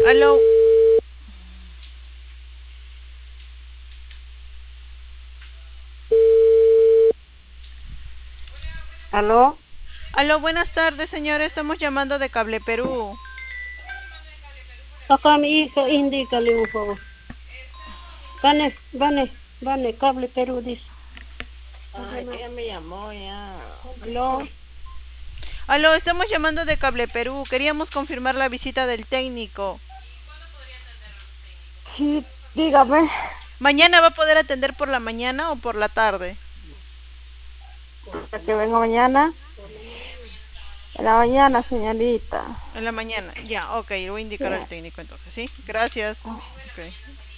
Aló, ¿Aló? aló, buenas tardes, señora. Estamos llamando de Cable Perú. Acá mi hijo, indícale un favor. Vane, cable Perú dice. Ay, ella me llamó ya. ¿Aló? Aló, estamos llamando de Cable Perú. Queríamos confirmar la visita del técnico. Sí, dígame. ¿Mañana va a poder atender por la mañana o por la tarde? ¿Para que venga mañana? En la mañana, señorita. En la mañana. Ya, ok, le voy a indicar al técnico entonces, ¿sí? Gracias. Ok.